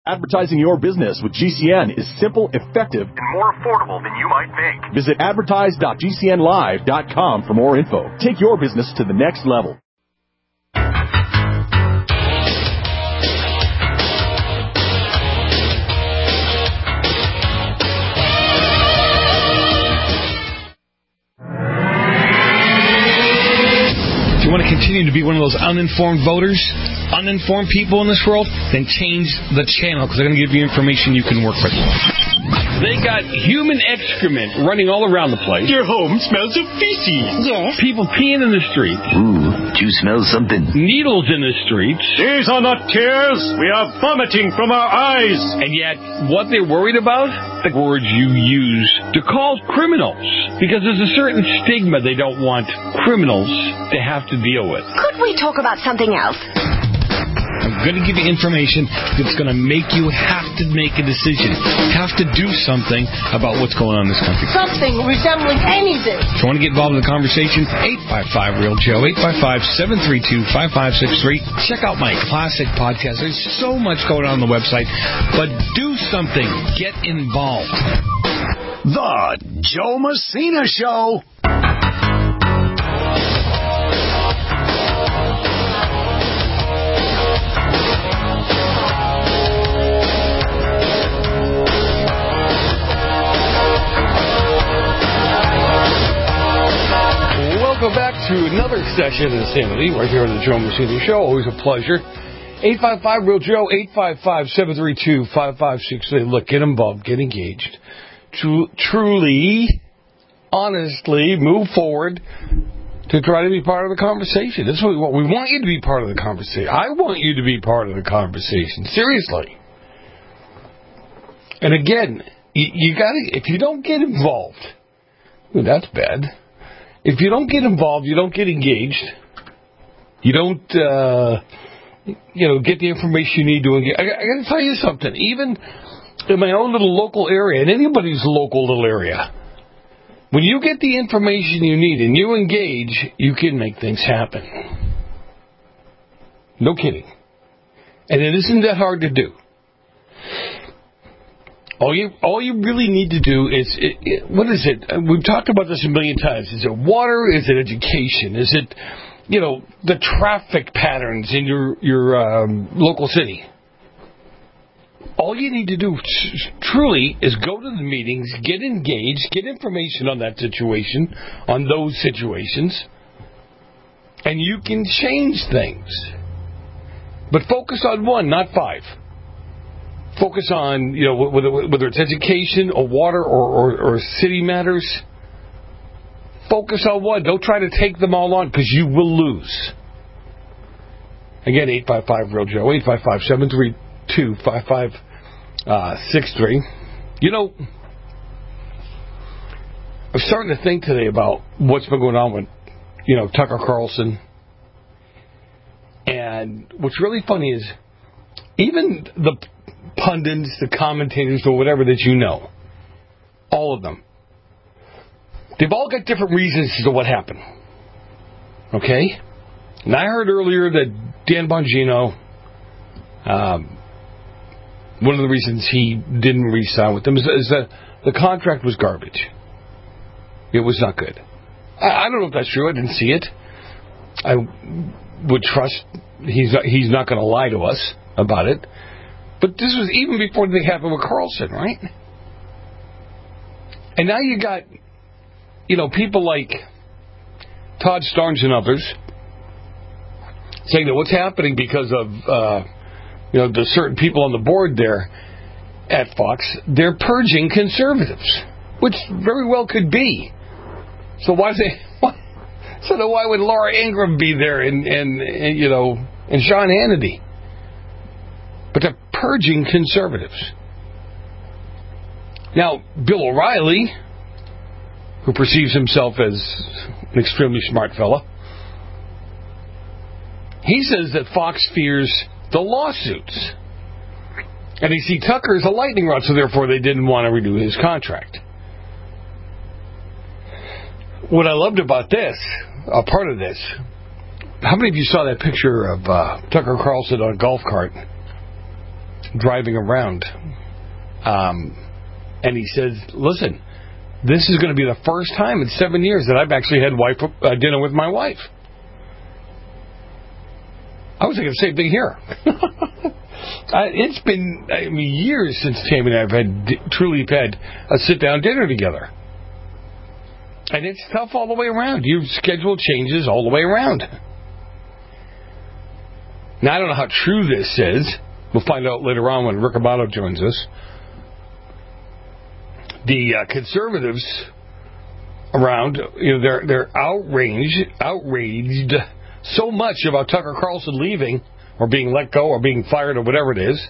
Advertising your business with GCN is simple, effective, and more affordable than you might think. Visit advertise.gcnlive.com for more info. Take your business to the next level. If you want to continue to be one of those uninformed voters, uninformed people in this world, then change the channel, because they're going to give you information you can work with. They got human excrement running all around the place. Your home smells of feces. Yes. People peeing in the streets. Ooh, do you smell something? Needles in the streets. These are not tears. We are vomiting from our eyes. And yet, what they're worried about? The words you use to call criminals. Because there's a certain stigma they don't want criminals to have to deal with. Could we talk about something else? I'm going to give you information that's going to make you have to make a decision, have to do something about what's going on in this country. Something resembling anything. If you want to get involved in the conversation, 855-REAL-JOE, 855-732-5563. Check out my classic podcast. There's so much going on the website, but do something. Get involved. The Joe Messina Show. Welcome back to another session of Insanity right here on the Joe Messina Show. Always a pleasure. 855-REAL-JOE, 855-732-5563. Look, get involved, get engaged. Truly, honestly, move forward to try to be part of the conversation. That's what we want. We want you to be part of the conversation. I want you to be part of the conversation. Seriously. And again, you got to, if you don't get involved, well, that's bad. If you don't get involved, you don't get engaged, you don't, get the information you need to engage. I got to tell you something. Even in my own little local area, in anybody's local little area, when you get the information you need and you engage, you can make things happen. No kidding. And it isn't that hard to do. All you really need to do is, what is it? We've talked about this a million times. Is it water? Is it education? Is it, the traffic patterns in your local city? All you need to do truly is go to the meetings, get engaged, get information on that situation, on those situations, and you can change things. But focus on one, not five. Focus on, whether it's education or water or city matters. Focus on one. Don't try to take them all on, because you will lose. Again, 855-REAL-JOE, 855-732-5563. I'm starting to think today about what's been going on with, Tucker Carlson. And what's really funny is, even the pundits, the commentators, or whatever that all of them, they've all got different reasons as to what happened. Okay? And I heard earlier that Dan Bongino, one of the reasons he didn't re-sign with them is that the contract was garbage. It was not good. I don't know if that's true. I didn't see it. I would trust he's not going to lie to us about it. But this was even before they happened with Carlson, right? And now you got, people like Todd Starnes and others saying that what's happening because of, the certain people on the board there at Fox, they're purging conservatives, which very well could be. So why would Laura Ingraham be there and Sean Hannity? But they're purging conservatives. Now, Bill O'Reilly, who perceives himself as an extremely smart fella, he says that Fox fears the lawsuits. And they see Tucker as a lightning rod, so therefore they didn't want to renew his contract. What I loved about this, a part of this, how many of you saw that picture of Tucker Carlson on a golf cart? driving around. And he says, listen, this is going to be the first time in 7 years that I've actually had dinner with my wife. I was thinking the same thing here. It's been years since Tammy and I have truly had a sit-down dinner together. And it's tough all the way around. Your schedule changes all the way around. Now, I don't know how true this is. We'll find out later on when Rick Amato joins us. The conservatives around, they're outraged so much about Tucker Carlson leaving or being let go or being fired or whatever it is,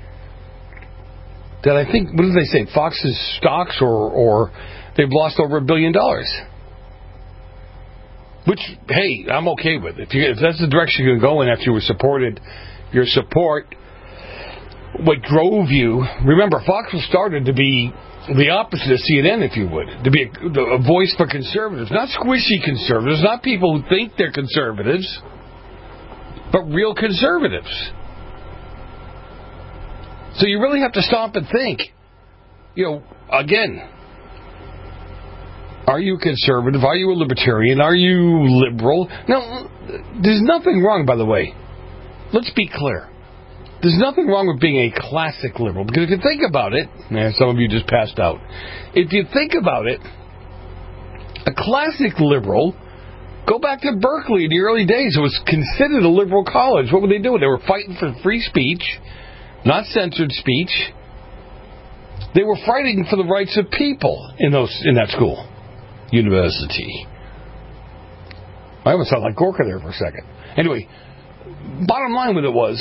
that I think, what did they say, Fox's stocks or they've lost over $1 billion. Which, hey, I'm okay with. If that's the direction you're going to go in after you were supported, your support, what drove you, remember, Fox was started to be the opposite of CNN, if you would, to be a voice for conservatives, not squishy conservatives, not people who think they're conservatives, but real conservatives. So you really have to stop and think, again, are you conservative? Are you a libertarian? Are you liberal? Now, there's nothing wrong, by the way. Let's be clear. There's nothing wrong with being a classic liberal. Because if you think about it, some of you just passed out. If you think about it, a classic liberal, go back to Berkeley in the early days. It was considered a liberal college. What were they doing? They were fighting for free speech, not censored speech. They were fighting for the rights of people in that school. University. I almost sound like Gorka there for a second. Anyway, bottom line with it was,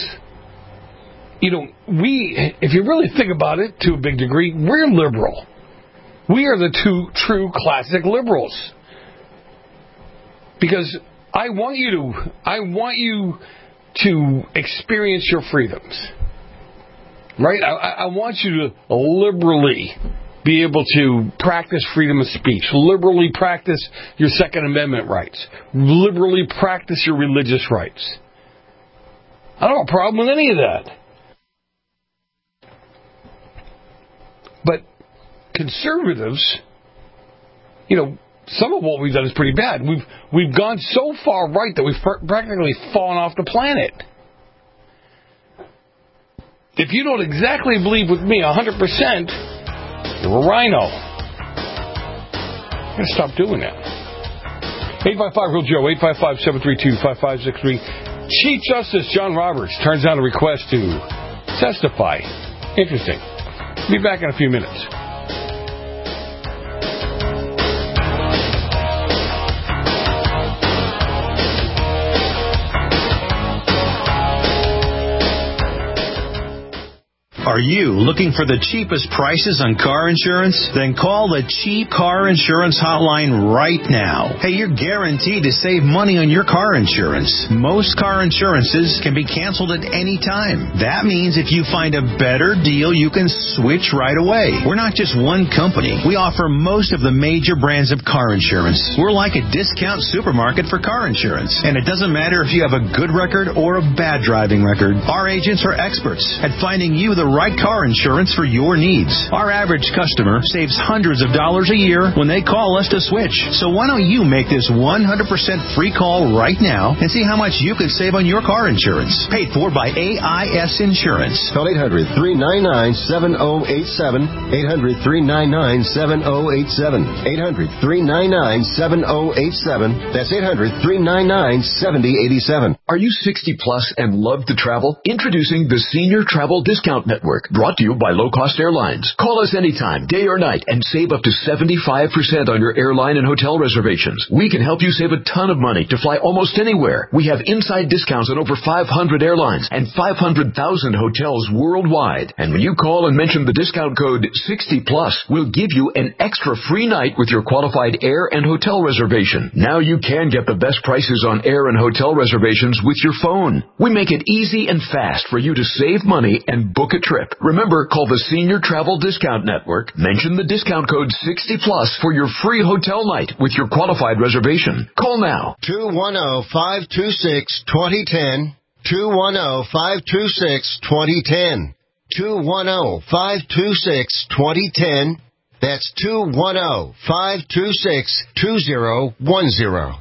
if you really think about it to a big degree, we're liberal. We are the true classic liberals. Because I want you to experience your freedoms. Right? I want you to liberally be able to practice freedom of speech, liberally practice your Second Amendment rights, liberally practice your religious rights. I don't have a problem with any of that. But conservatives, some of what we've done is pretty bad. We've gone so far right that we've practically fallen off the planet. If you don't exactly believe with me 100%, you're a rhino. I'm going to stop doing that. 855-REAL-JOE, 855-732-5563. Chief Justice John Roberts turns down a request to testify. Interesting. Be back in a few minutes. Are you looking for the cheapest prices on car insurance? Then call the Cheap Car Insurance Hotline right now. Hey, you're guaranteed to save money on your car insurance. Most car insurances can be canceled at any time. That means if you find a better deal, you can switch right away. We're not just one company. We offer most of the major brands of car insurance. We're like a discount supermarket for car insurance. And it doesn't matter if you have a good record or a bad driving record. Our agents are experts at finding you the right car insurance for your needs. Our average customer saves hundreds of dollars a year when they call us to switch. So why don't you make this 100% free call right now and see how much you could save on your car insurance? Paid for by AIS Insurance. Call 800-399-7087. 800-399-7087. 800-399-7087. That's 800-399-7087. Are you 60 plus and love to travel? Introducing the Senior Travel Discount Network, brought to you by Low Cost Airlines. Call us anytime, day or night, and save up to 75% on your airline and hotel reservations. We can help you save a ton of money to fly almost anywhere. We have inside discounts on over 500 airlines and 500,000 hotels worldwide. And when you call and mention the discount code 60+, we'll give you an extra free night with your qualified air and hotel reservation. Now you can get the best prices on air and hotel reservations with your phone. We make it easy and fast for you to save money and book a trip. Remember, call the Senior Travel Discount Network. Mention the discount code 60+ for your free hotel night with your qualified reservation. Call now. 210-526-2010. 210-526-2010. 210-526-2010. That's 210-526-2010.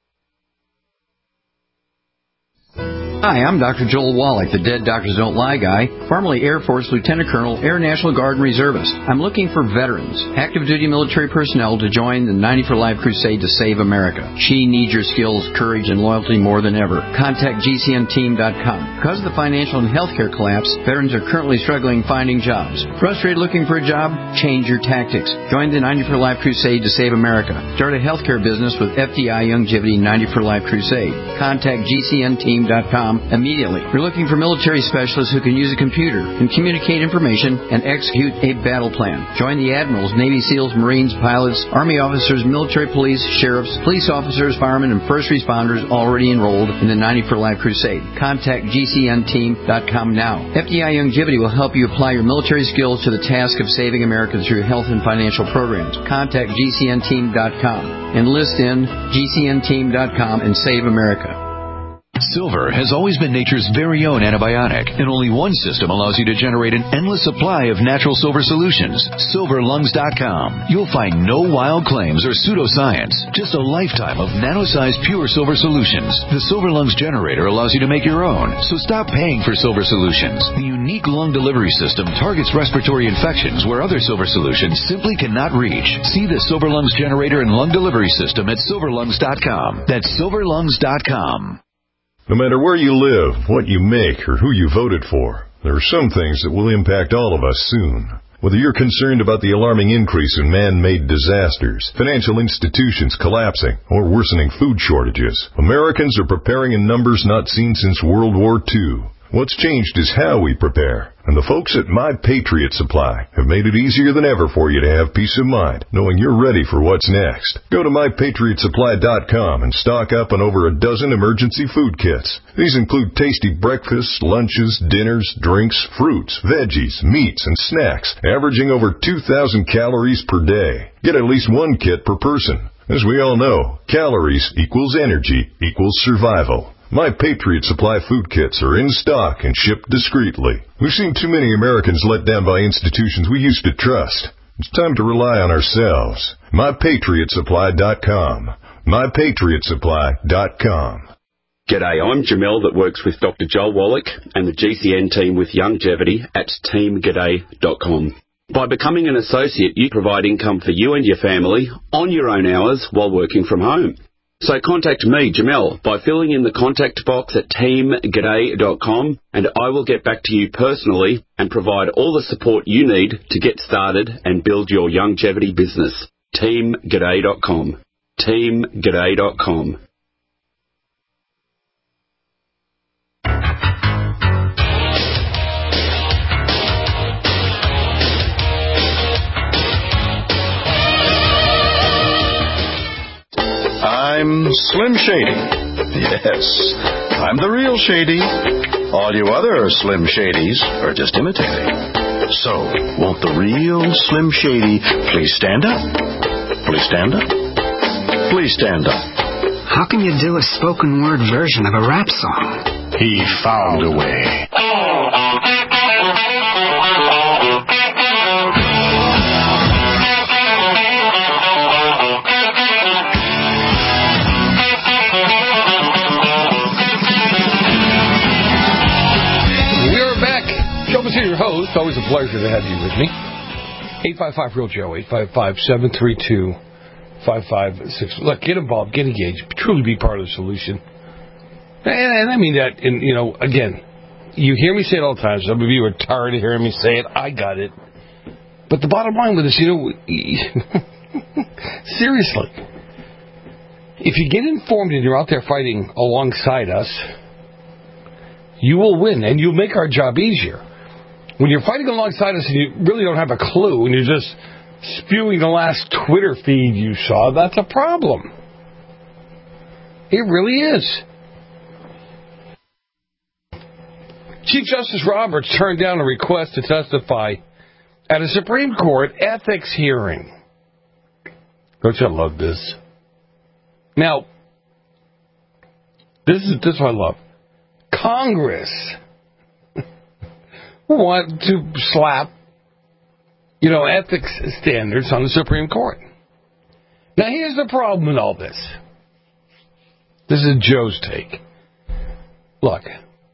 Hi, I'm Dr. Joel Wallach, the Dead Doctors Don't Lie guy, formerly Air Force Lieutenant Colonel, Air National Guard and Reservist. I'm looking for veterans, active duty military personnel to join the 90 for Life crusade to save America. She needs your skills, courage, and loyalty more than ever. Contact GCNteam.com. Because of the financial and healthcare collapse, veterans are currently struggling finding jobs. Frustrated looking for a job? Change your tactics. Join the 90 for Life crusade to save America. Start a healthcare business with FDI Youngevity 90 for Life crusade. Contact GCNteam.com immediately. We're looking for military specialists who can use a computer and communicate information and execute a battle plan. Join the admirals, Navy SEALs, Marines, pilots, Army officers, military police, sheriffs, police officers, firemen, and first responders already enrolled in the 90 for Life crusade. Contact GCNteam.com now. FDI Youngevity will help you apply your military skills to the task of saving America through health and financial programs. Contact GCNteam.com. Enlist in GCNteam.com and save America. Silver has always been nature's very own antibiotic, and only one system allows you to generate an endless supply of natural silver solutions. SilverLungs.com. You'll find no wild claims or pseudoscience, just a lifetime of nano-sized pure silver solutions. The Silver Lungs generator allows you to make your own, so stop paying for silver solutions. The unique lung delivery system targets respiratory infections where other silver solutions simply cannot reach. See the Silver Lungs generator and lung delivery system at SilverLungs.com. That's SilverLungs.com. No matter where you live, what you make, or who you voted for, there are some things that will impact all of us soon. Whether you're concerned about the alarming increase in man-made disasters, financial institutions collapsing, or worsening food shortages, Americans are preparing in numbers not seen since World War II. What's changed is how we prepare. And the folks at My Patriot Supply have made it easier than ever for you to have peace of mind, knowing you're ready for what's next. Go to MyPatriotSupply.com and stock up on over a dozen emergency food kits. These include tasty breakfasts, lunches, dinners, drinks, fruits, veggies, meats, and snacks, averaging over 2,000 calories per day. Get at least one kit per person. As we all know, calories equals energy equals survival. My Patriot Supply food kits are in stock and shipped discreetly. We've seen too many Americans let down by institutions we used to trust. It's time to rely on ourselves. MyPatriotSupply.com. MyPatriotSupply.com. G'day, I'm Jamel that works with Dr. Joel Wallach and the GCN team with Youngevity at teamg'day.com. By becoming an associate, you provide income for you and your family on your own hours while working from home. So contact me, Jamel, by filling in the contact box at teamg'day.com, and I will get back to you personally and provide all the support you need to get started and build your Youngevity business. teamg'day.com. teamg'day.com. I'm Slim Shady. Yes, I'm the real Shady. All you other Slim Shadys are just imitating. So, won't the real Slim Shady please stand up? Please stand up? Please stand up. How can you do a spoken word version of a rap song? He found a way. Your host, always a pleasure to have you with me. 855-REAL-JOE, 855-732-5566. Look, get involved, get engaged, truly be part of the solution. And I mean that, and again, you hear me say it all the time. Some of you are tired of hearing me say it. I got it. But the bottom line with this, seriously, if you get informed and you're out there fighting alongside us, you will win, and you'll make our job easier. When you're fighting alongside us and you really don't have a clue and you're just spewing the last Twitter feed you saw, that's a problem. It really is. Chief Justice Roberts turned down a request to testify at a Supreme Court ethics hearing. Don't you love this? Now, this is what I love. Congress. want to slap, ethics standards on the Supreme Court. Now, here's the problem with all this. This is Joe's take. Look,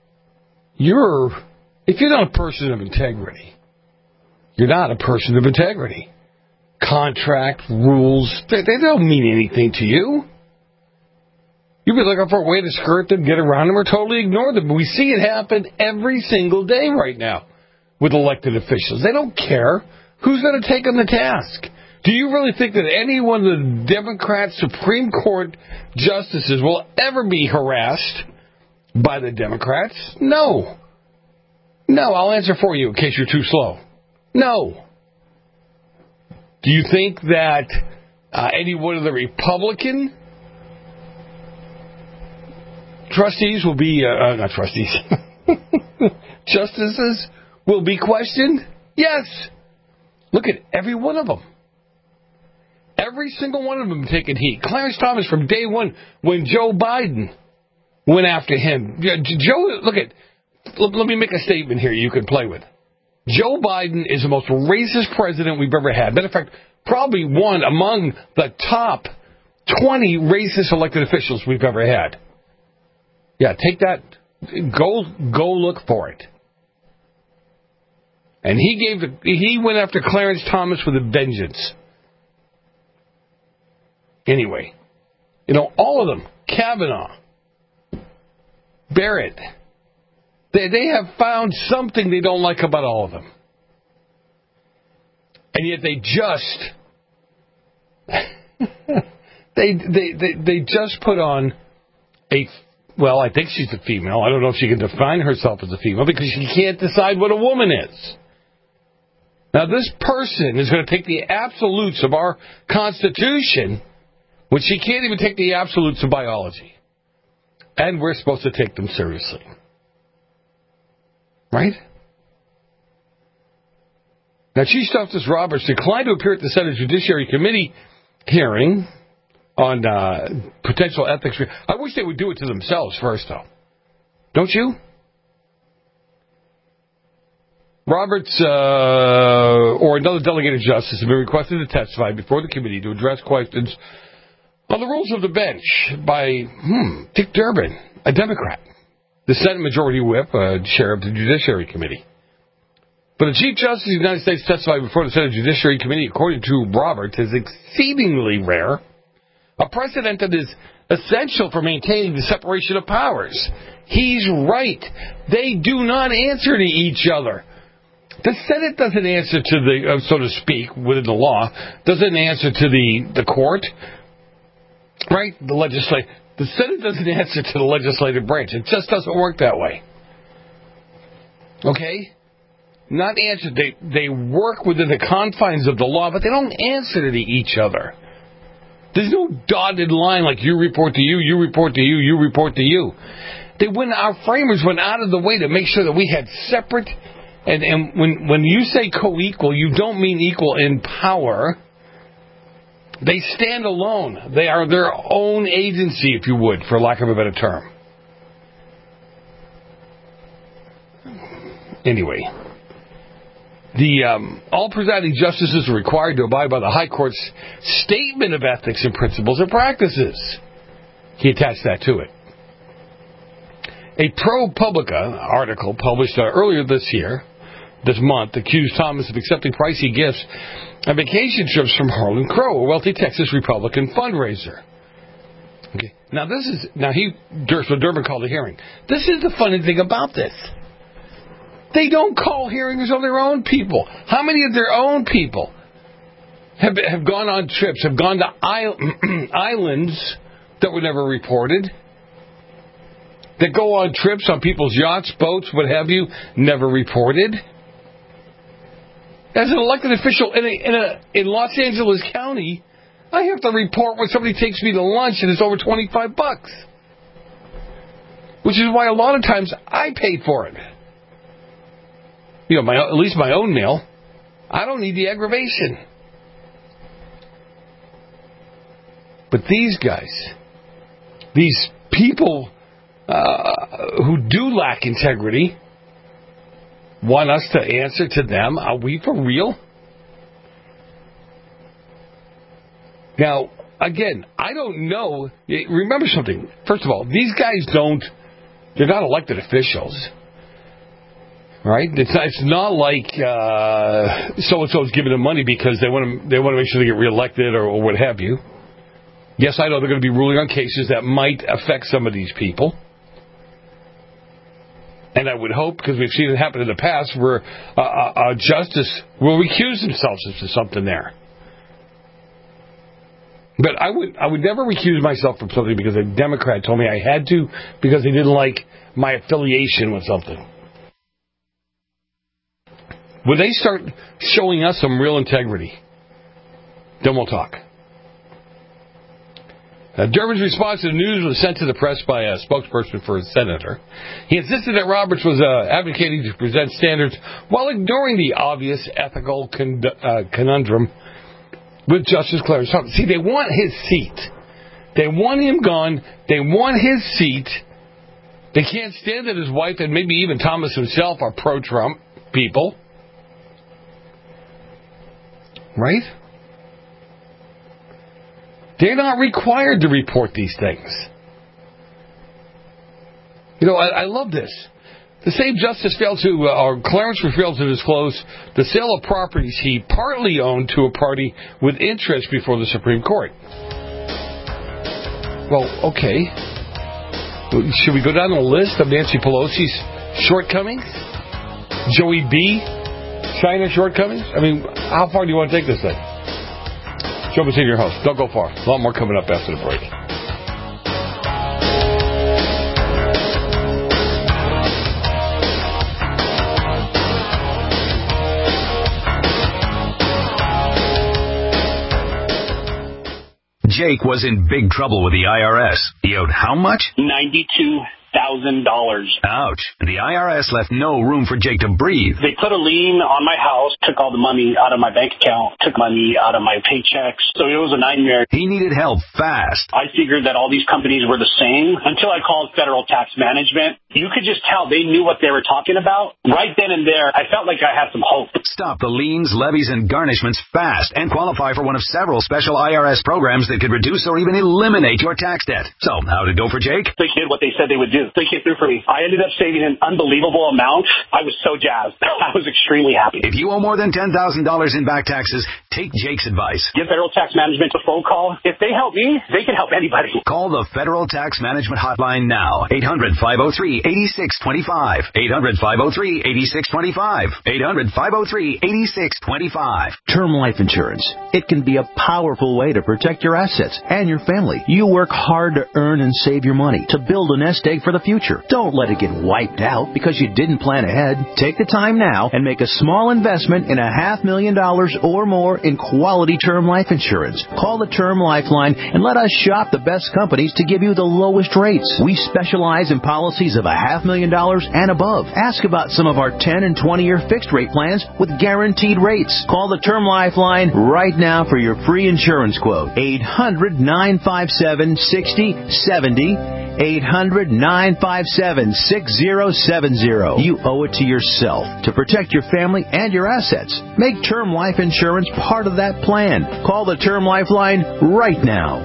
if you're not a person of integrity, you're not a person of integrity. Contract, rules, they don't mean anything to you. You'll be looking for a way to skirt them, get around them, or totally ignore them. We see it happen every single day right now with elected officials. They don't care. Who's going to take them to task? Do you really think that any one of the Democrat Supreme Court justices will ever be harassed by the Democrats? No. No, I'll answer for you in case you're too slow. No. Do you think that any one of the Republican trustees will be, not trustees, justices will be questioned? Yes. Look at every one of them. Every single one of them taking heat. Clarence Thomas from day one when Joe Biden went after him. Joe, let me make a statement here you can play with. Joe Biden is the most racist president we've ever had. Matter of fact, probably one among the top 20 racist elected officials we've ever had. Yeah, take that. Go look for it. And he went after Clarence Thomas with a vengeance. Anyway, all of them, Kavanaugh, Barrett, they have found something they don't like about all of them. And yet they just they just put on I think she's a female. I don't know if she can define herself as a female because she can't decide what a woman is. Now, this person is going to take the absolutes of our Constitution, which she can't even take the absolutes of biology. And we're supposed to take them seriously. Right? Now, Chief Justice Roberts declined to appear at the Senate Judiciary Committee hearing on potential ethics. I wish they would do it to themselves first, though. Don't you? Roberts or another delegated justice have been requested to testify before the committee to address questions on the rules of the bench by Dick Durbin, a Democrat, the Senate Majority Whip, chair of the Judiciary Committee. But the Chief Justice of the United States testified before the Senate Judiciary Committee, according to Roberts, is exceedingly rare, a precedent that is essential for maintaining the separation of powers. He's right. They do not answer to each other. The Senate doesn't answer to the, so to speak, within the law, doesn't answer to the court, right? The Senate doesn't answer to the legislative branch. It just doesn't work that way. Okay? Not answer. They work within the confines of the law, but they don't answer to each other. There's no dotted line like you report to you, you report to you, you report to you. Our framers went out of the way to make sure that we had separate. And when you say co-equal, you don't mean equal in power. They stand alone. They are their own agency, if you would, for lack of a better term. Anyway, all presiding justices are required to abide by the High Court's statement of ethics and principles and practices. He attached that to it. A ProPublica article published earlier this month, accused Thomas of accepting pricey gifts and vacation trips from Harlan Crow, a wealthy Texas Republican fundraiser. Okay. Here's what Durbin called a hearing. This is the funny thing about this. They don't call hearings on their own people. How many of their own people have gone on trips, have gone to islands that were never reported, that go on trips on people's yachts, boats, what have you, never reported? As an elected official in Los Angeles County, I have to report when somebody takes me to lunch and it's over $25. Which is why a lot of times I pay for it. At least my own meal. I don't need the aggravation. But these guys, these people who do lack integrity, want us to answer to them? Are we for real? Now, again, I don't know. Remember something. First of all, these guys they're not elected officials. Right? It's not like so-and-so is giving them money because they want to make sure they get reelected or what have you. Yes, I know they're going to be ruling on cases that might affect some of these people. And I would hope, because we've seen it happen in the past, where a justice will recuse themselves if there's something there. But I would never recuse myself from something because a Democrat told me I had to because they didn't like my affiliation with something. When they start showing us some real integrity, then we'll talk. Durbin's response to the news was sent to the press by a spokesperson for a senator. He insisted that Roberts was advocating to present standards while ignoring the obvious ethical conundrum with Justice Clarence Thomas. See, they want his seat. They want him gone. They want his seat. They can't stand that his wife and maybe even Thomas himself are pro-Trump people. Right? They're not required to report these things. You know, I love this. The same justice failed to, or Clarence failed to disclose the sale of properties he partly owned to a party with interest before the Supreme Court. Well, okay. Should we go down the list of Nancy Pelosi's shortcomings? Joey B. China shortcomings? I mean, how far do you want to take this thing? Joe Messina, your host. Don't go far. A lot more coming up after the break. Jake was in big trouble with the IRS. He owed how much? $92,000. Ouch. The IRS left no room for Jake to breathe. They put a lien on my house, took all the money out of my bank account, took money out of my paychecks. So it was a nightmare. He needed help fast. I figured that all these companies were the same until I called Federal Tax Management. You could just tell they knew what they were talking about. Right then and there, I felt like I had some hope. Stop the liens, levies, and garnishments fast and qualify for one of several special IRS programs that could reduce or even eliminate your tax debt. So, how'd it go for Jake? They did what they said they would do. They came through for me. I ended up saving an unbelievable amount. I was so jazzed. I was extremely happy. If you owe more than $10,000 in back taxes, take Jake's advice. Give Federal Tax Management a phone call. If they help me, they can help anybody. Call the Federal Tax Management Hotline now. 800-503-8625. 800-503-8625. 800-503-8625. Term life insurance. It can be a powerful way to protect your assets and your family. You work hard to earn and save your money to build a nest egg for the future. Don't let it get wiped out because you didn't plan ahead. Take the time now and make a small investment in $500,000 or more in quality term life insurance. Call the Term Lifeline and let us shop the best companies to give you the lowest rates. We specialize in policies of $500,000 and above. Ask about some of our 10 and 20-year fixed rate plans with guaranteed rates. Call the Term Lifeline right now for your free insurance quote. 800-957-6070. 800-957-6070. You owe it to yourself to protect your family and your assets. Make term life insurance part of that plan. Call the Term Lifeline right now.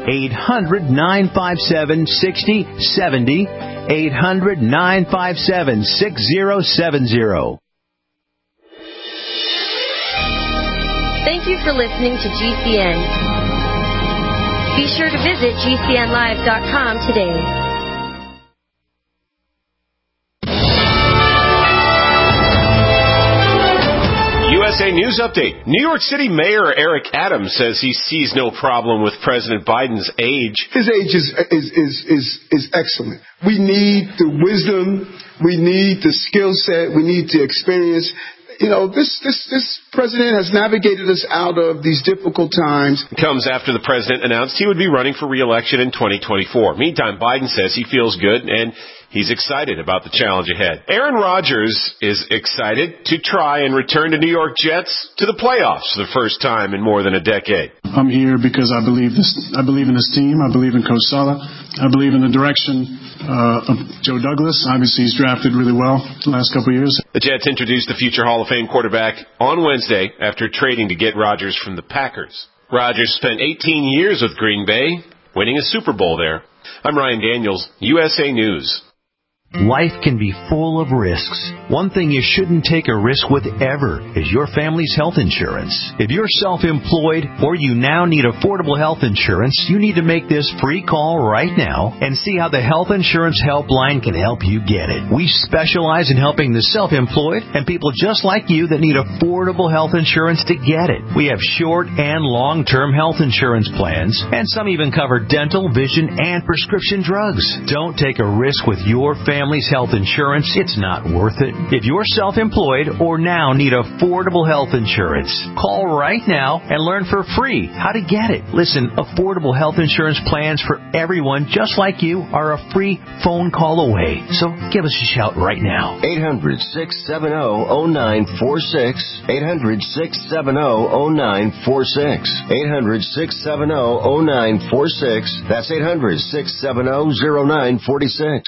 800-957-6070. 800-957-6070. Thank you for listening to GCN. Be sure to visit GCNlive.com today. USA News Update. New York City Mayor Eric Adams says he sees no problem with President Biden's age. His age is excellent. We need the wisdom. We need the skill set. We need the experience. You know, this president has navigated us out of these difficult times. It comes after the president announced he would be running for re-election in 2024. Meantime, Biden says he feels good and He's excited about the challenge ahead. Aaron Rodgers is excited to try and return the New York Jets to the playoffs for the first time in more than a decade. I'm here because I believe in this team. I believe in Coach Saleh. I believe in the direction of Joe Douglas. Obviously, he's drafted really well the last couple of years. The Jets introduced the future Hall of Fame quarterback on Wednesday after trading to get Rodgers from the Packers. Rodgers spent 18 years with Green Bay, winning a Super Bowl there. I'm Ryan Daniels, USA News. Life can be full of risks. One thing you shouldn't take a risk with ever is your family's health insurance. If you're self-employed or you now need affordable health insurance, you need to make this free call right now and see how the Health Insurance Helpline can help you get it. We specialize in helping the self-employed and people just like you that need affordable health insurance to get it. We have short and long-term health insurance plans, and some even cover dental, vision, and prescription drugs. Don't take a risk with your family's health insurance. It's not worth it. If you're self-employed or now need affordable health insurance, call right now and learn for free how to get it. Listen, affordable health insurance plans for everyone just like you are a free phone call away. So give us a shout right now. 800-670-0946. 800-670-0946. 800-670-0946. That's 800-670-0946.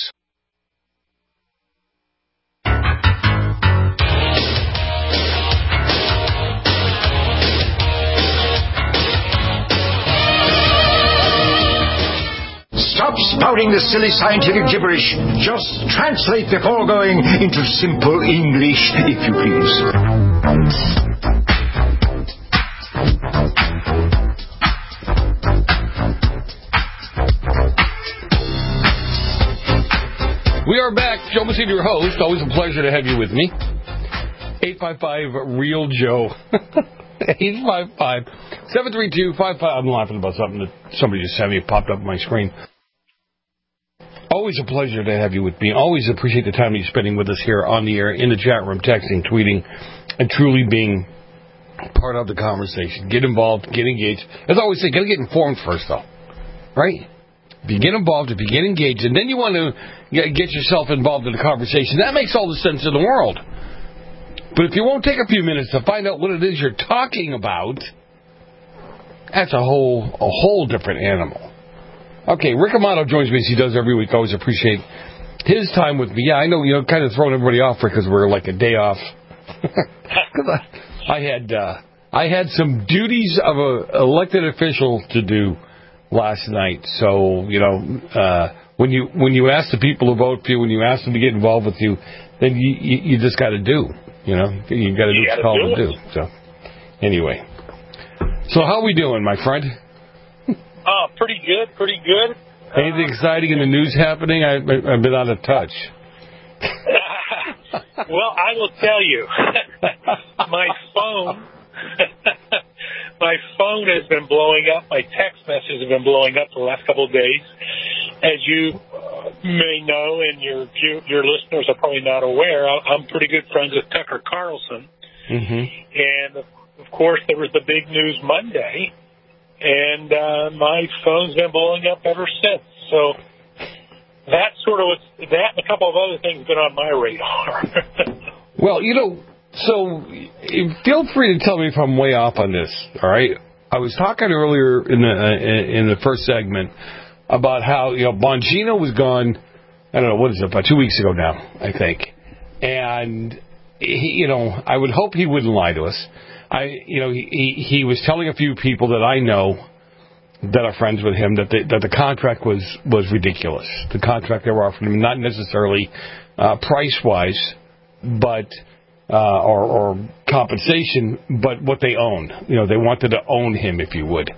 Stop spouting the silly scientific gibberish. Just translate the foregoing into simple English, if you please. We are back. Joe Messina, your host. Always a pleasure to have you with me. 855-REAL-JOE. 855-732-55. I'm laughing about something that somebody just sent me. It popped up on my screen. Always a pleasure to have you with me. Always appreciate the time you're spending with us here on the air, in the chat room, texting, tweeting, and truly being part of the conversation. Get involved, get engaged. As I always say, got to get informed first, though. Right? If you get involved, if you get engaged, and then you want to get yourself involved in the conversation, that makes all the sense in the world. But if you won't take a few minutes to find out what it is you're talking about, that's a whole different animal. Okay, Rick Amato joins me as he does every week. I always appreciate his time with me. Yeah, I know, kind of throwing everybody off because we're like a day off. I had some duties of an elected official to do last night. So, when you ask the people to vote for you, when you ask them to get involved with you, then you just got to do. You got to do what it's called to do. So, anyway. So how are we doing, my friend? Pretty good. Anything exciting in the news happening? I've been out of touch. Well, I will tell you, my phone has been blowing up. My text messages have been blowing up the last couple of days. As you may know, and your listeners are probably not aware, I'm pretty good friends with Tucker Carlson. Mm-hmm. And, of course, there was the big news Monday, and my phone's been blowing up ever since. So that's sort of that and a couple of other things been on my radar. Well, so feel free to tell me if I'm way off on this, all right? I was talking earlier in the first segment about how, Bongino was gone, I don't know, what is it, about 2 weeks ago now, I think. And, I would hope he wouldn't lie to us. He was telling a few people that I know that are friends with him that the contract was ridiculous. The contract they were offering him, not necessarily price-wise, but or compensation, but what they own. They wanted to own him, if you would.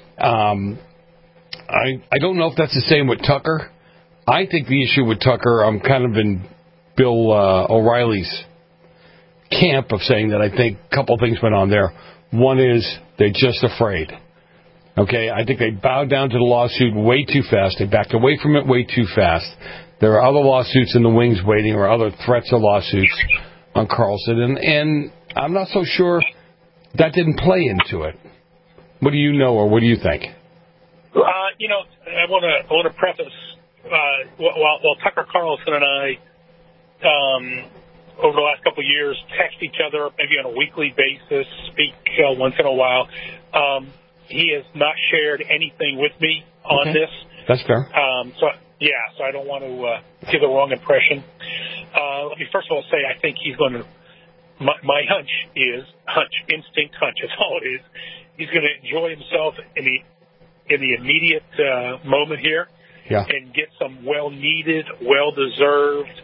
I don't know if that's the same with Tucker. I think the issue with Tucker, I'm kind of in Bill O'Reilly's camp of saying that I think a couple things went on there. One is they're just afraid. Okay, I think they bowed down to the lawsuit way too fast. They backed away from it way too fast. There are other lawsuits in the wings waiting, or other threats of lawsuits on Carlson, and I'm not so sure that didn't play into it. What do you know, or what do you think? I want to preface while Tucker Carlson and I, over the last couple of years, text each other maybe on a weekly basis, speak once in a while, he has not shared anything with me on this. That's fair. So I don't want to give the wrong impression. Let me first of all say I think he's going to. My hunch is instinct hunch. That's all it is. He's going to enjoy himself in the immediate moment here, and get some well-needed, well-deserved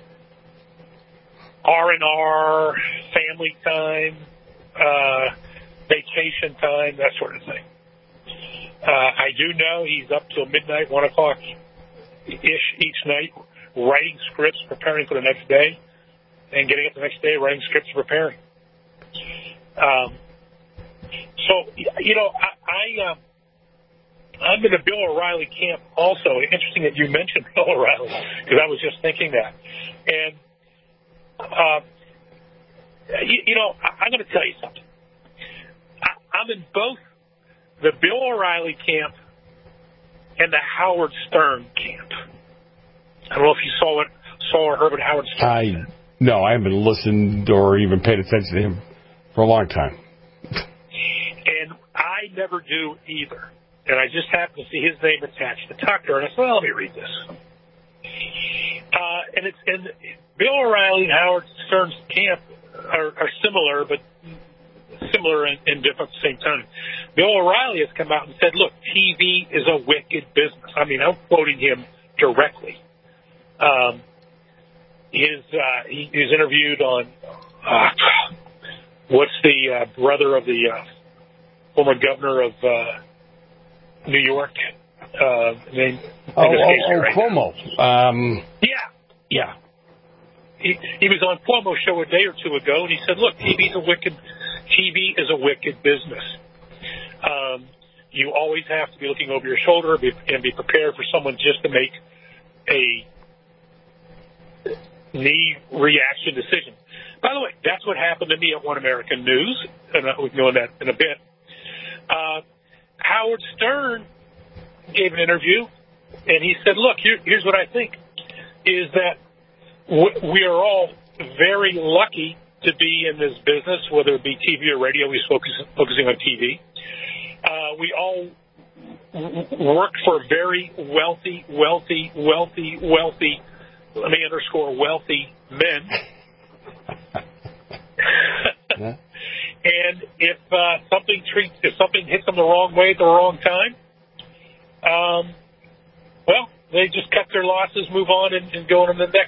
R&R, family time, vacation time, that sort of thing. I do know he's up till midnight, 1 o'clock-ish each night, writing scripts, preparing for the next day, and getting up the next day, writing scripts, preparing. I'm in the Bill O'Reilly camp also. Interesting that you mentioned Bill O'Reilly, because I was just thinking that. And, I'm going to tell you something. I'm in both the Bill O'Reilly camp and the Howard Stern camp. I don't know if you saw or heard what Howard Stern said. No, I haven't listened or even paid attention to him for a long time. And I never do either. And I just happened to see his name attached to Tucker, and I said, well, let me read this. And Bill O'Reilly and Howard Stern's camp are similar, but similar and different at the same time. Bill O'Reilly has come out and said, look, TV is a wicked business. I mean, I'm quoting him directly. He was interviewed on what's the brother of the former governor of New York? Name Cuomo. Yeah. He was on Cuomo's show a day or two ago, and he said, "Look, TV is a wicked business. You always have to be looking over your shoulder and be prepared for someone just to make a knee reaction decision." By the way, that's what happened to me at One American News, and we can go into that in a bit. Howard Stern gave an interview, and he said, look, here's what I think, is that we are all very lucky to be in this business, whether it be TV or radio. He's focusing on TV. We all work for very wealthy, let me underscore, wealthy men. And if something hits them the wrong way at the wrong time, they just cut their losses, move on, and go on to the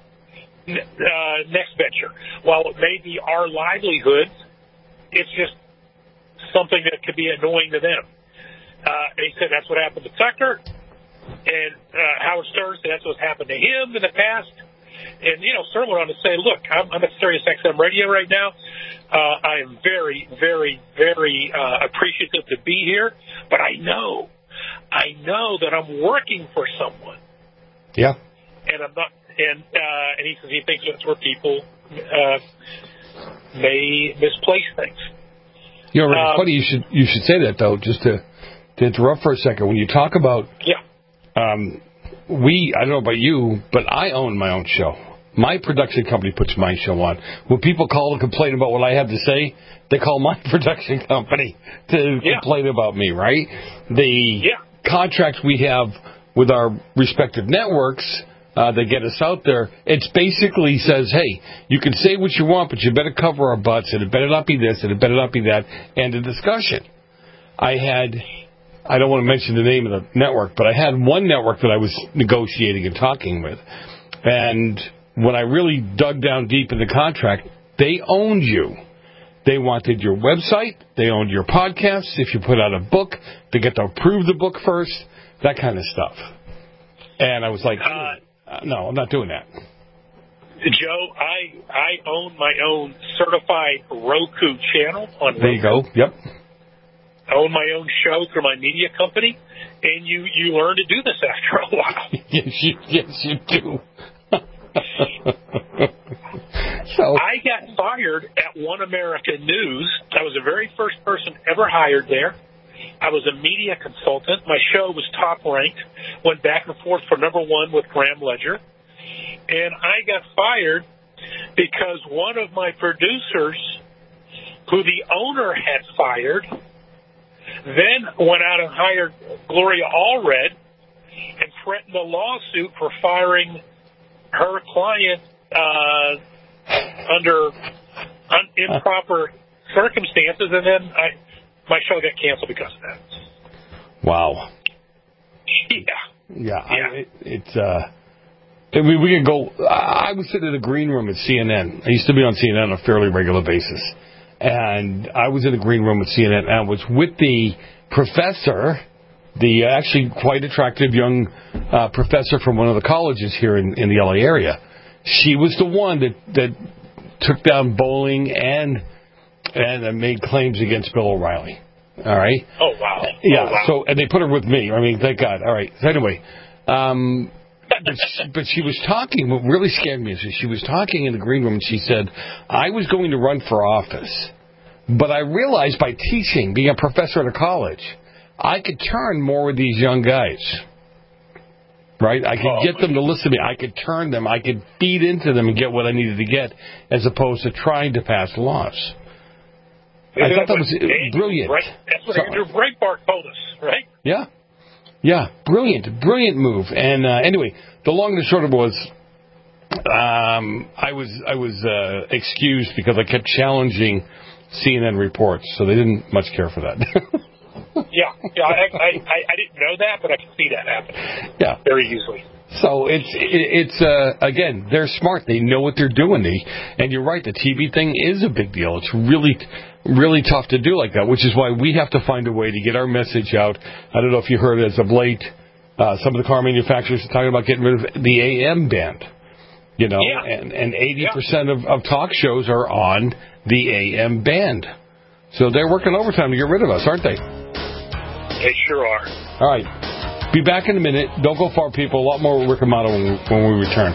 next venture. While it may be our livelihood, it's just something that could be annoying to them. They said that's what happened to Tucker, and Howard Stern said that's what's happened to him in the past. And, Stern went on to say, look, I'm at Sirius XM Radio right now. I am very, very, very appreciative to be here, but I know that I'm working for someone. Yeah. And I'm not, and he says he thinks that's where people may misplace things. It's funny you should say that, though, just to interrupt for a second. When you talk about, I don't know about you, but I own my own show. My production company puts my show on. When people call and complain about what I have to say, they call my production company to complain about me, right? The contracts we have with our respective networks that get us out there, it basically says, hey, you can say what you want, but you better cover our butts, and it better not be this, and it better not be that, and a discussion. I don't want to mention the name of the network, but I had one network that I was negotiating and talking with, and when I really dug down deep in the contract, they owned you. They wanted your website. They owned your podcasts. If you put out a book, they get to approve the book first, that kind of stuff. And I was like, no, I'm not doing that. Joe, I own my own certified Roku channel on Roku. There you go. Yep. I own my own show through my media company, and you learn to do this after a while. Yes, you do. I got fired at One American News. I was the very first person ever hired there, I was a media consultant. My show was top ranked, went back and forth for number one with Graham Ledger. And I got fired because one of my producers, who the owner had fired, then went out and hired Gloria Allred and threatened a lawsuit for firing her client under improper circumstances, and then my show got canceled because of that. Wow. Yeah. I mean, we could go. I was sitting in the green room at CNN. I used to be on CNN on a fairly regular basis. And I was in the green room at CNN and I was with the professor, the actually quite attractive young professor from one of the colleges here in the LA area. She was the one that took down bowling and made claims against Bill O'Reilly. All right? Oh, wow. Yeah, oh, wow. So, and they put her with me. I mean, thank God. All right. So anyway, but she was talking. What really scared me is she was talking in the green room, and she said, I was going to run for office, but I realized by teaching, being a professor at a college, I could turn more with these young guys. Right? I could get them to listen to me. I could turn them. I could feed into them and get what I needed to get, as opposed to trying to pass laws. I thought that was brilliant. Right? That's what Andrew Breitbart told us, right? Yeah. Yeah, brilliant move. And anyway, the long and the short of it was, I was excused because I kept challenging CNN reports, so they didn't much care for that. Yeah, I didn't know that, but I can see that happening. Yeah, very easily. So it's again, they're smart. They know what they're doing. And you're right, the TV thing is a big deal. It's really tough to do like that, which is why we have to find a way to get our message out. I don't know if you heard as of late, some of the car manufacturers are talking about getting rid of the AM band. You know, and 80% of talk shows are on the AM band. So they're working overtime to get rid of us, aren't they? They sure are. All right. Be back in a minute. Don't go far, people. A lot more with Rick Amato when we return.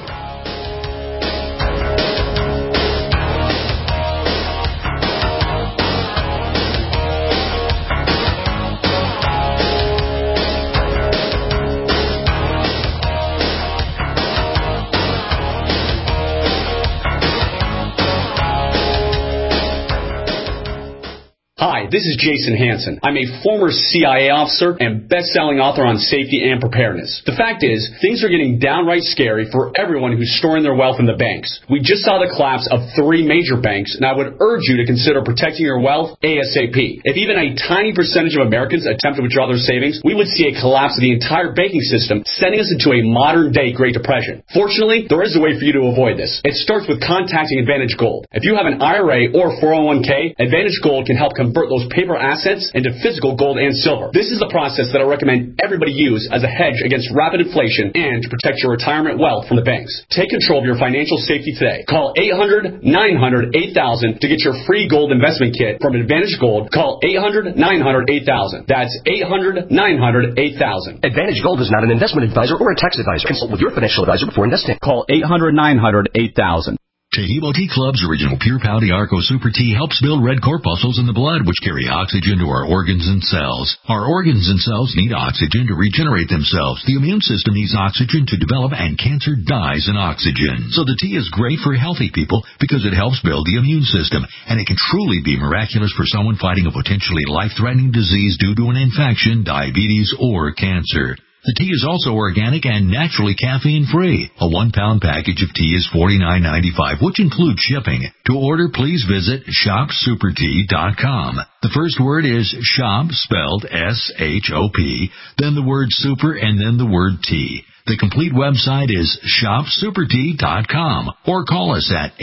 Hi, this is Jason Hansen. I'm a former CIA officer and best-selling author on safety and preparedness. The fact is, things are getting downright scary for everyone who's storing their wealth in the banks. We just saw the collapse of 3 major banks, and I would urge you to consider protecting your wealth ASAP. If even a tiny percentage of Americans attempt to withdraw their savings, we would see a collapse of the entire banking system, sending us into a modern-day Great Depression. Fortunately, there is a way for you to avoid this. It starts with contacting Advantage Gold. If you have an IRA or 401k, Advantage Gold can help convert those paper assets into physical gold and silver. This is the process that I recommend everybody use as a hedge against rapid inflation and to protect your retirement wealth from the banks. Take control of your financial safety today. Call 800-900-8000 to get your free gold investment kit from Advantage Gold. Call 800-900-8000. That's 800-900-8000. Advantage Gold is not an investment advisor or a tax advisor. Consult with your financial advisor before investing. Call 800-900-8000. Taheebo Tea Club's original Pure Pouty Arco Super Tea helps build red corpuscles in the blood, which carry oxygen to our organs and cells. Our organs and cells need oxygen to regenerate themselves. The immune system needs oxygen to develop, and cancer dies in oxygen. So the tea is great for healthy people because it helps build the immune system, and it can truly be miraculous for someone fighting a potentially life-threatening disease due to an infection, diabetes, or cancer. The tea is also organic and naturally caffeine-free. A 1-pound package of tea is $49.95, which includes shipping. To order, please visit shopsupertea.com. The first word is shop, spelled S-H-O-P, then the word super, and then the word tea. The complete website is shopsupertea.com, or call us at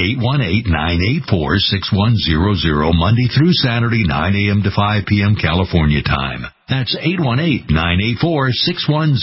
818-984-6100 Monday through Saturday, 9 a.m. to 5 p.m. California time. That's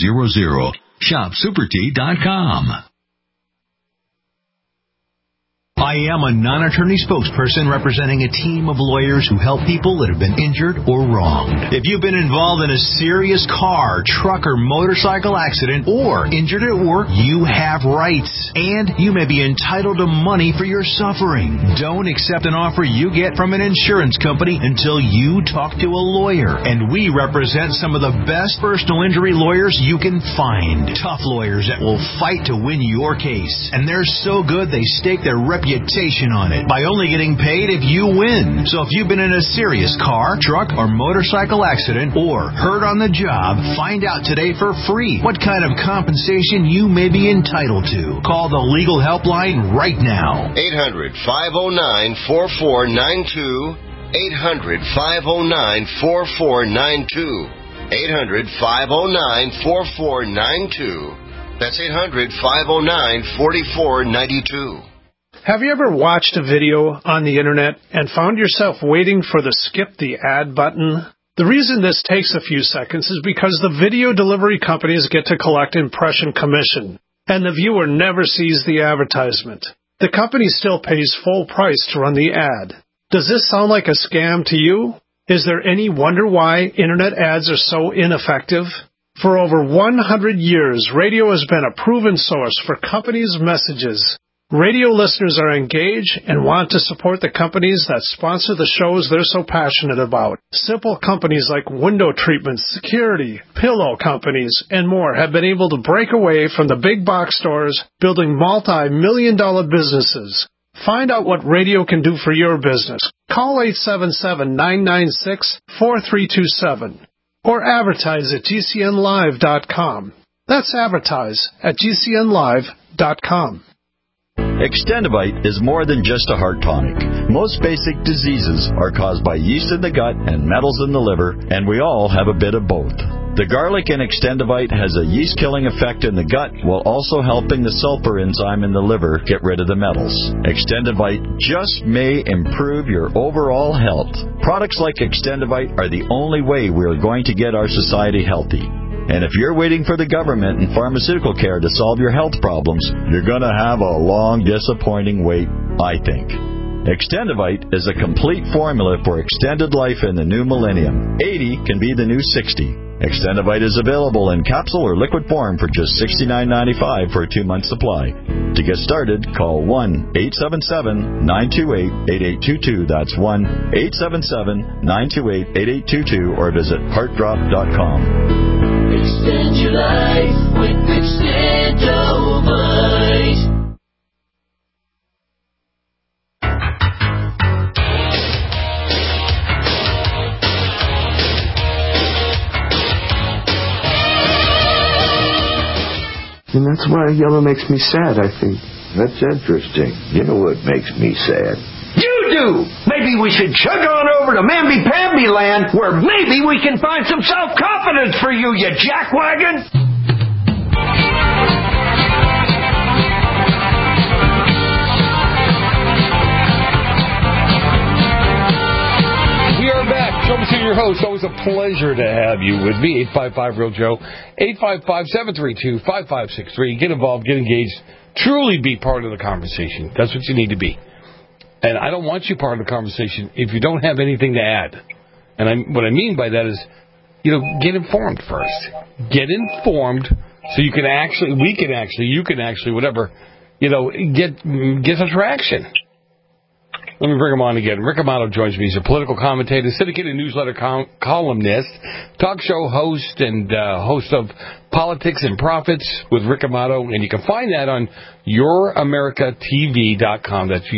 818-984-6100. Shopsupertea.com. I am a non-attorney spokesperson representing a team of lawyers who help people that have been injured or wronged. If you've been involved in a serious car, truck, or motorcycle accident or injured at work, you have rights, and you may be entitled to money for your suffering. Don't accept an offer you get from an insurance company until you talk to a lawyer, and we represent some of the best personal injury lawyers you can find. Tough lawyers that will fight to win your case, and they're so good they stake their reputation on it by only getting paid if you win. So if you've been in a serious car, truck, or motorcycle accident or hurt on the job, find out today for free what kind of compensation you may be entitled to. Call the legal helpline right now. 800-509-4492. 800-509-4492. 800-509-4492. That's 800-509-4492. Have you ever watched a video on the internet and found yourself waiting for the skip the ad button? The reason this takes a few seconds is because the video delivery companies get to collect impression commission, and the viewer never sees the advertisement. The company still pays full price to run the ad. Does this sound like a scam to you? Is there any wonder why internet ads are so ineffective? For over 100 years, radio has been a proven source for companies' messages. Radio listeners are engaged and want to support the companies that sponsor the shows they're so passionate about. Simple companies like window treatments, security, pillow companies, and more have been able to break away from the big box stores, building multi-million-dollar businesses. Find out what radio can do for your business. Call 877-996-4327 or advertise at GCNlive.com. That's advertise at GCNlive.com. Extendivite is more than just a heart tonic. Most basic diseases are caused by yeast in the gut and metals in the liver, and we all have a bit of both. The garlic in Extendivite has a yeast-killing effect in the gut while also helping the sulfur enzyme in the liver get rid of the metals. Extendivite just may improve your overall health. Products like Extendivite are the only way we are going to get our society healthy. And if you're waiting for the government and pharmaceutical care to solve your health problems, you're going to have a long, disappointing wait, I think. Extendivite is a complete formula for extended life in the new millennium. 80 can be the new 60. Extendivite is available in capsule or liquid form for just $69.95 for a 2-month supply. To get started, call 1-877-928-8822. That's 1-877-928-8822 or visit heartdrop.com. Extend your life with Extendovite. And that's why yellow makes me sad, I think. That's interesting. You know what makes me sad? You do! Maybe we should chug on over to Mamby-Pamby land, where maybe we can find some self-confidence for you, you jackwagon! We are back. Joe Messina, your host. Always a pleasure to have you with me. 855-REAL-JOE. 855-732-5563. Get involved. Get engaged. Truly be part of the conversation. That's what you need to be. And I don't want you part of the conversation if you don't have anything to add. And what I mean by that is, get informed first. Get informed so you can actually, whatever, get some traction. Let me bring him on again. Rick Amato joins me. He's a political commentator, syndicated newsletter columnist, talk show host, and host of Politics and Profits with Rick Amato. And you can find that on YourAmericaTV.com. That's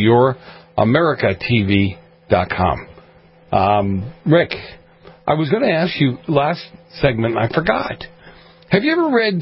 YourAmericaTV.com. Rick, I was going to ask you last segment, I forgot. Have you ever read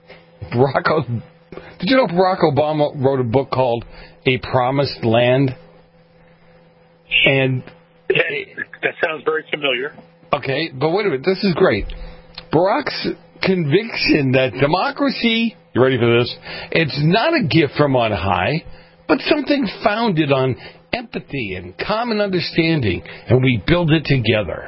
did you know Barack Obama wrote a book called A Promised Land? And that sounds very familiar. Okay, but wait a minute. This is great. Barack's conviction that democracy, you ready for this? It's not a gift from on high, but something founded on empathy and common understanding, and we build it together.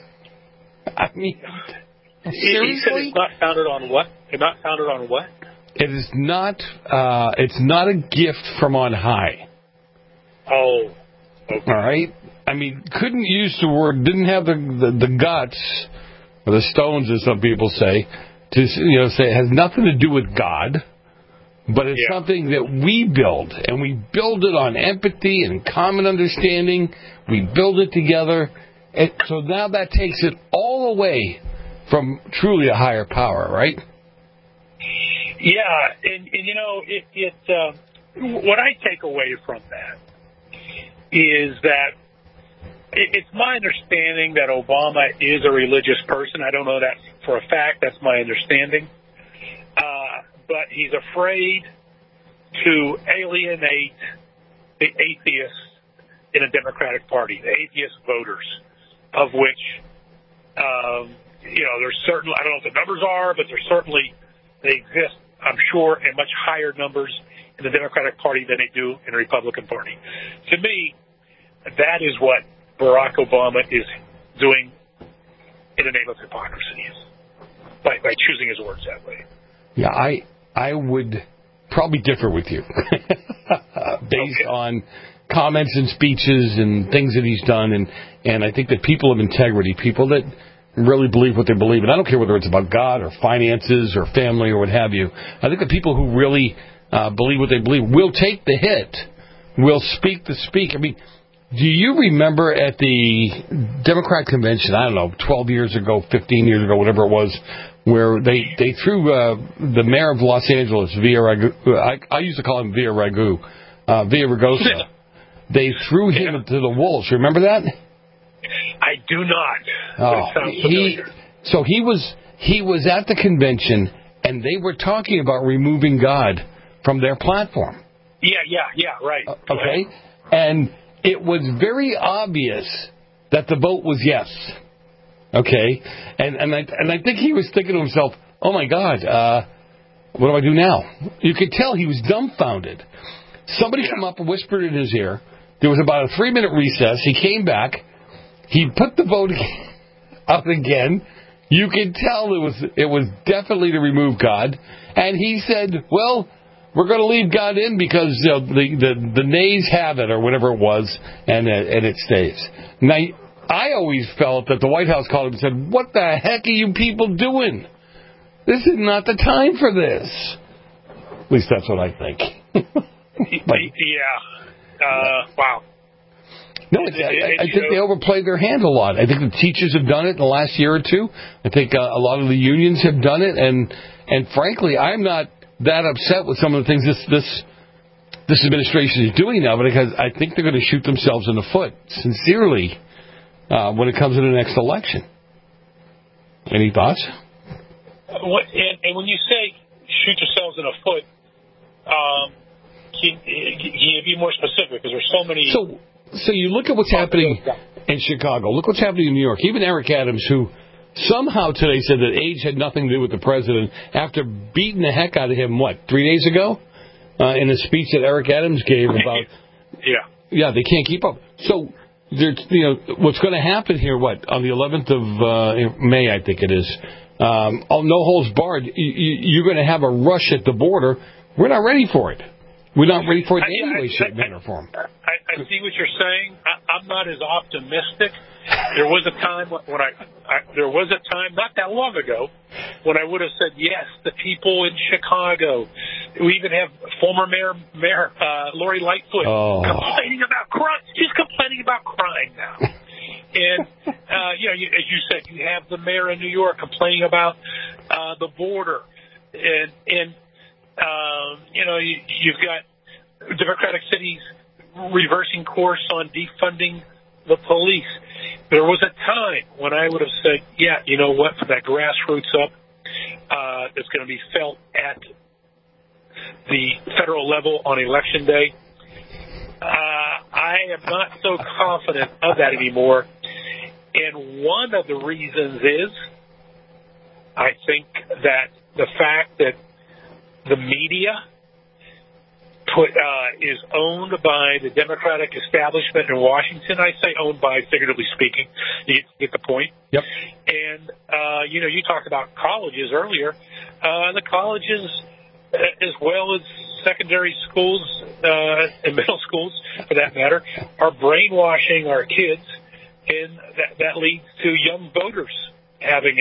I mean, seriously? He said it's not founded on what? It's not founded on what? It is not. It's not a gift from on high. Oh. Okay. All right. I mean, couldn't use the word. Didn't have the guts or the stones, as some people say, to say it has nothing to do with God, but it's something that we build, and we build it on empathy and common understanding. We build it together, and so now that takes it all away from truly a higher power, right? Yeah, and what I take away from that is that it's my understanding that Obama is a religious person. I don't know that for a fact. That's my understanding. But he's afraid to alienate the atheists in a Democratic Party, the atheist voters, of which, there's certain, I don't know what the numbers are, but they exist, I'm sure, in much higher numbers in the Democratic Party than they do in the Republican Party. To me, that is what Barack Obama is doing in the name of hypocrisy, by choosing his words that way. Yeah, I would probably differ with you based on comments and speeches and things that he's done, and I think that people of integrity, people that really believe what they believe, and I don't care whether it's about God or finances or family or what have you, I think the people who really believe what they believe will take the hit, will speak the speak. I mean, do you remember at the Democrat convention, I don't know, 12 years ago, 15 years ago, whatever it was, where they threw the mayor of Los Angeles, I used to call him Villaraigosa. They threw him to the wolves. Remember that? I do not. So he was at the convention, and they were talking about removing God from their platform. Yeah, right. Okay, and it was very obvious that the vote was yes. Okay, and I think he was thinking to himself, "Oh my God, what do I do now?" You could tell he was dumbfounded. Somebody come up and whispered in his ear. There was about a 3-minute recess. He came back. He put the vote up again. You could tell it was definitely to remove God. And he said, "Well, we're going to leave God in because the nays have it," or whatever it was, and it stays. Now, I always felt that the White House called him and said, "What the heck are you people doing? This is not the time for this." At least that's what I think. Wow. No, I think they overplayed their hand a lot. I think the teachers have done it in the last year or two. I think a lot of the unions have done it, and frankly, I'm not that upset with some of the things this administration is doing now, because I think they're going to shoot themselves in the foot, sincerely, when it comes to the next election. Any thoughts? And when you say shoot yourselves in the foot, can you be more specific? Because there's so many... So you look at what's happening in Chicago. Look what's happening in New York. Even Eric Adams, who somehow today said that age had nothing to do with the president, after beating the heck out of him, 3 days ago? In a speech that Eric Adams gave about... Yeah, they can't keep up. So, what's going to happen here, on the 11th of May, I think it is, no holds barred, you're going to have a rush at the border. We're not ready for it. We're not ready for it in any way, shape, manner, or form. I see what you're saying. I'm not as optimistic. There was a time not that long ago, when I would have said yes. The people in Chicago. We even have former Mayor Lori Lightfoot complaining about crime. She's complaining about crime now. And as you said, you have the mayor in New York complaining about the border, and you've got Democratic cities reversing course on defunding the police. There was a time when I would have said, yeah, you know what, from that grassroots up, that's going to be felt at the federal level on Election Day. I am not so confident of that anymore. And one of the reasons is, I think that the fact that the media is owned by the Democratic establishment in Washington. I say owned by, figuratively speaking. You get the point? Yep. And, you talked about colleges earlier. The colleges as well as secondary schools and middle schools, for that matter, are brainwashing our kids, and that leads to young voters having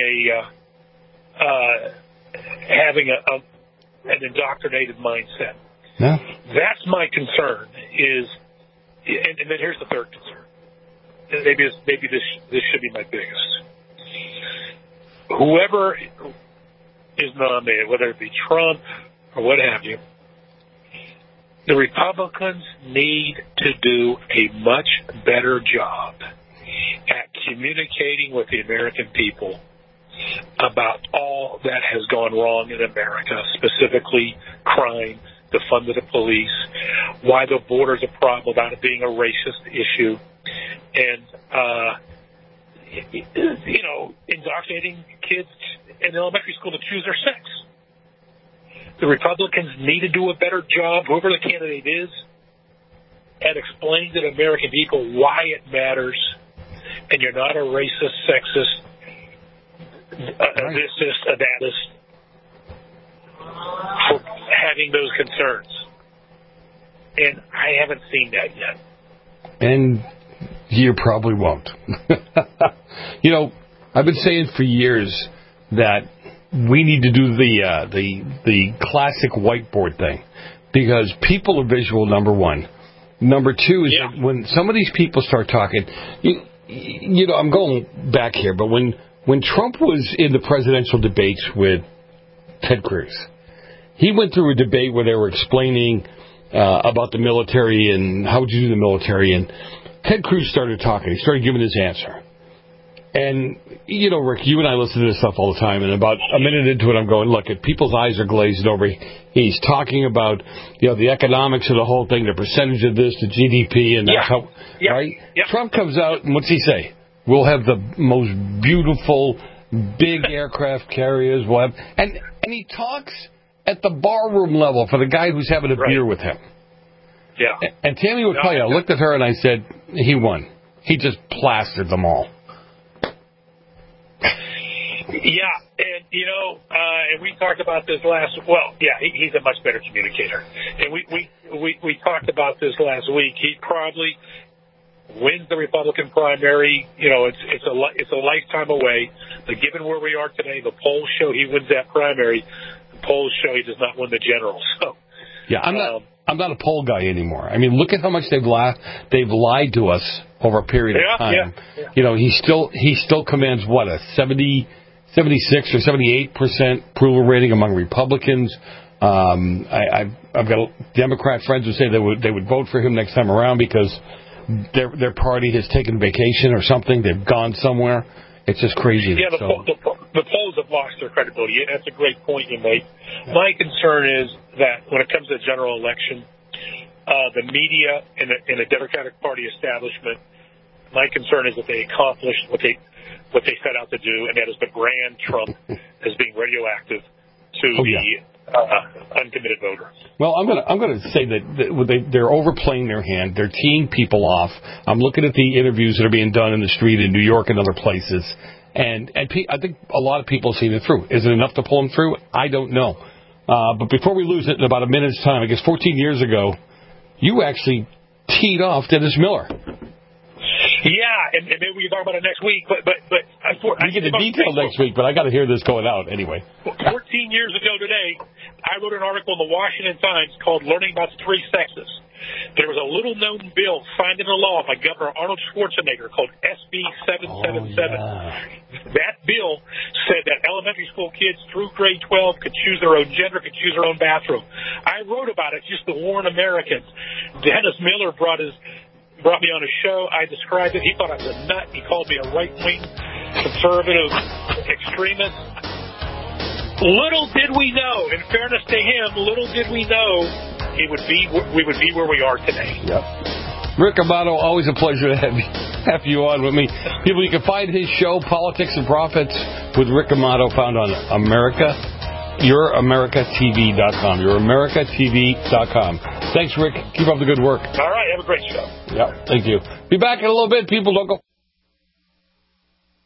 an indoctrinated mindset. Yeah. That's my concern. And then here's the third concern. Maybe this should be my biggest. Whoever is nominated, whether it be Trump or what have you, the Republicans need to do a much better job at communicating with the American people about all that has gone wrong in America, specifically crime, defund of the police, why the border is a problem, about it being a racist issue, and indoctrinating kids in elementary school to choose their sex. The Republicans need to do a better job, whoever the candidate is, at explaining to the American people why it matters, and you're not a racist, sexist, thisist, a thatist, for having those concerns. And I haven't seen that yet. And you probably won't. I've been saying for years that we need to do the classic whiteboard thing, because people are visual, number one. Number two is that when some of these people start talking, I'm going back here, but when Trump was in the presidential debates with Ted Cruz, he went through a debate where they were explaining about the military and how would you do the military, and Ted Cruz started talking. He started giving his answer. And, Rick, you and I listen to this stuff all the time, and about a minute into it, I'm going, look, if people's eyes are glazed over, he's talking about, the economics of the whole thing, the percentage of this, the GDP, and that's how, right? Yep. Trump comes out, and what's he say? We'll have the most beautiful, big aircraft carriers. We'll have, and he talks at the barroom level for the guy who's having a beer with him. Yeah. And Tammy would tell you, I looked at her and I said, he won. He just plastered them all. Yeah, and and we talked about this he's a much better communicator. And we talked about this last week. He probably wins the Republican primary. It's a lifetime away. But given where we are today, the polls show he wins that primary. The polls show he does not win the general. So yeah, I'm not a poll guy anymore. I mean, look at how much they've lied to us over a period of time. Yeah. He still commands what, a 76 or 78% approval rating among Republicans. I've got Democrat friends who say they would vote for him next time around because their party has taken vacation or something. They've gone somewhere. It's just crazy. Yeah, the polls have lost their credibility. That's a great point you make. My concern is that when it comes to the general election, the media and the Democratic Party establishment, my concern is that they accomplished what they set out to do, and that is to brand Trump as being radioactive to the uncommitted voter. Well, I'm going to say that they're overplaying their hand. They're teeing people off. I'm looking at the interviews that are being done in the street in New York and other places, and I think a lot of people have seen it through. Is it enough to pull them through? I don't know. But before we lose it in about a minute's time, I guess 14 years ago, you actually teed off Dennis Miller. Yeah, and maybe we can talk about it next week. But we get the detail next week. But I got to hear this going out anyway. 14 years ago today, I wrote an article in the Washington Times called "Learning About the Three Sexes." There was a little-known bill signed into law by Governor Arnold Schwarzenegger called SB 777. That bill said that elementary school kids through grade 12 could choose their own gender, could choose their own bathroom. I wrote about it just to warn Americans. Dennis Miller brought me on a show. I described it. He thought I was a nut. He called me a right-wing conservative extremist. Little did we know, in fairness to him, little did we know we would be where we are today. Yep. Rick Amato, always a pleasure to have you on with me. People, you can find his show, Politics and Profits, with Rick Amato, found on YourAmericaTV.com. YourAmericaTV.com. Thanks, Rick. Keep up the good work. All right. Have a great show. Yeah. Thank you. Be back in a little bit. People, don't go.